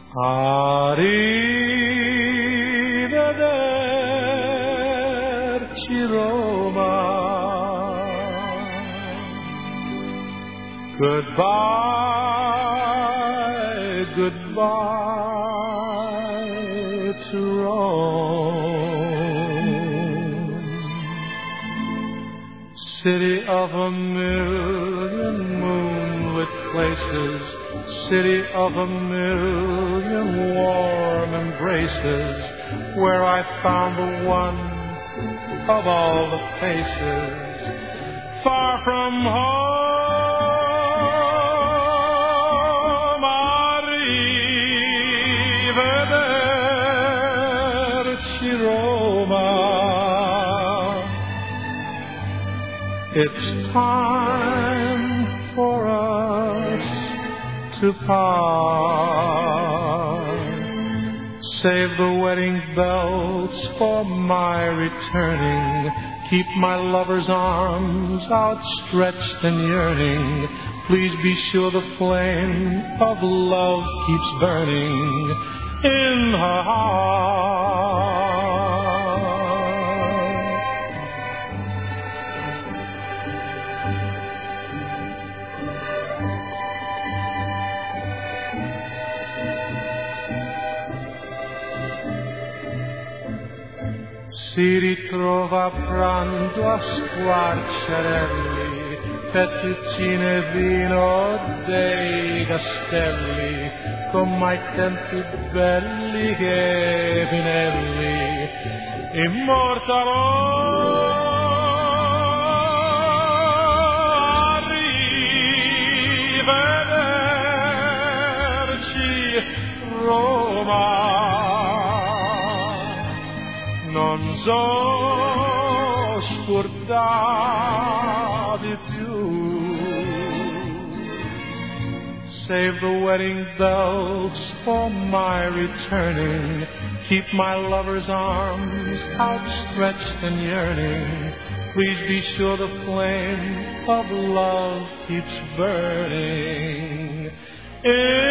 Arrivederci Roma. Goodbye, goodbye to Rome. City of a million moonlit places, city of a million warm embraces, where I found the one of all the faces, far from home. Arrivederci Roma. It's time for us to part. Save the wedding bells for my returning. Keep my lover's arms outstretched and yearning. Please be sure the flame of love keeps burning in her heart. Si ritrova pranzo a squarciarelli, fettuccine e vino dei castelli, con mai tempi belli che Pinelli immortalò. Arrivederci Roma. Non so scordare più. Save the wedding bells for my returning. Keep my lover's arms outstretched and yearning. Please be sure the flame of love keeps burning.